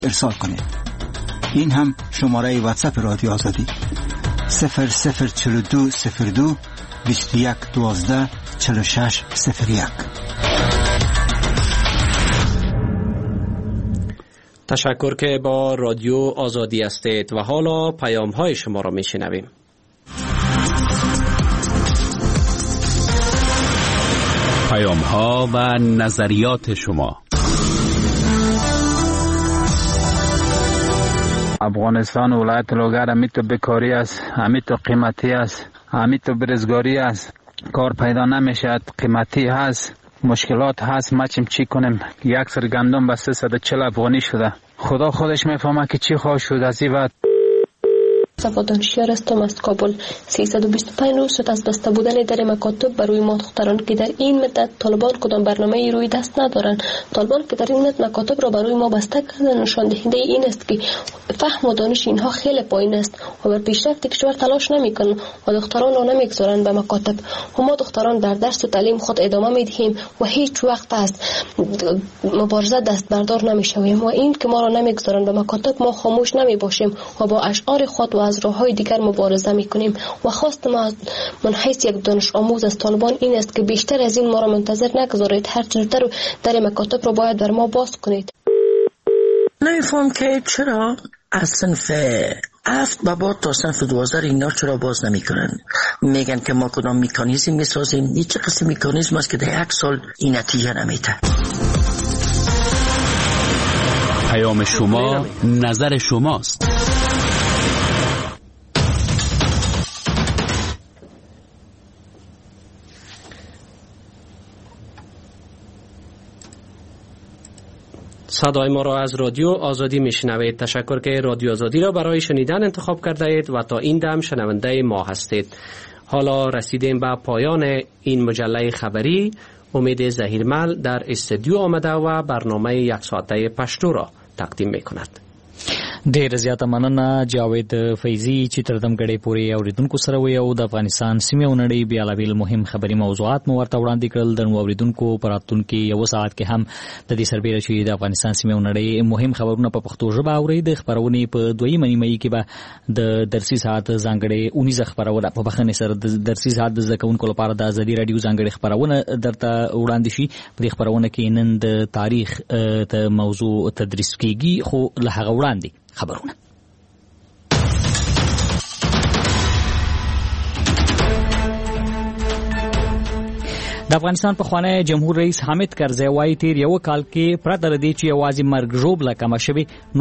ارسال کنید. این هم شماره واتساپ رادیو آزادی 004202 2112 4601. تشکر که با رادیو آزادی هستید و حالا پیام های شما را می شنویم. پیام ها و نظریات شما. افغانستان ولایت لوگر همیت بیکاری است، همیت قیمتی است، همیت برزگاری است، کار پیدا نمیشد، قیمتی هست، مشکلات هست. ما چی کنیم؟ یک سر گندم به 340 افغانی شده. خدا خودش میفهمه که چی خواهد شد از این بعد. صفا دانشیار هستم از کابل. 325 روز شد از بسته بودن در مکاتب برای ما دختران که در این مدت طالبان کدام برنامه روی دست ندارند. طالبان که در این مدت مکاتب را برای ما بسته کردن نشان دهنده این است که فهم و دانش اینها خیلی پایین است و بر پیشرفت کشور تلاش نمیکنند و دختران را نمیگذارند به مکاتب. و ما دختران در درس و تعلیم خود ادامه میدهیم و هیچ وقت از مبارزه دست بردار نمیشویم و این که ما را نمیگذارند به مکاتب ما خاموش نمیباشیم و با اشعار خود و از راه‌های دیگر مبارزه می‌کنیم. و خواست ما من حیث یک دانش آموز از طالبان این است که بیشتر از این ما را منتظر نگذارید، هر زودتر در مکاتب را باید بر ما باز کنید. نمی‌فهم که چرا از صنف 7 به بعد تا صنف 12 اینا چرا باز نمی‌کنن؟ میگن که ما کدام مکانیزم می‌سازیم. این چه قسم مکانیزم است که در یک سال این نتیجه نمیده؟ پیام شما نظر شماست. صدای ما را از رادیو آزادی میشنوید. تشکر که رادیو آزادی را برای شنیدن انتخاب کرده اید و تا این دم شنونده ما هستید. حالا رسیدیم به پایان این مجله خبری. امید ظهیرمل در استودیو آمده و برنامه 1 ساعته پښتو را تقدیم میکند. ډیر زیاته مننه جاوید فیضی چې تر دمګړې پورې اوریدونکو سره وي او د افغانستان سیمې او نړۍ بیلابیل مهم خبري موضوعات مو ورته وړاندې کړل. د اوریدونکو په راتلونکي یو ساعت کې هم د دې سربېره چې د افغانستان سیمې او نړۍ مهم خبرونه په پښتو ژبه اوري. د خبرونې په دویمه نیمه کې به د درسي ساعت ځانګړې 19 خبرونه په بخښنې سره د درسي ساعت د زده کوونکو لپاره د ازادي رادیو ځانګړې خبرونه درته وړاندې شي. په دې خبرونه کې نن د تاریخ ته موضوع تدریس کیږي، خو له هغه وړاندې خبرونه. د افغانستان پخوانی جمهور رئیس حامد کرزی وایي تیر یو کال کې پرته له دې چې یوازې مرګ ژوبله کمه شوې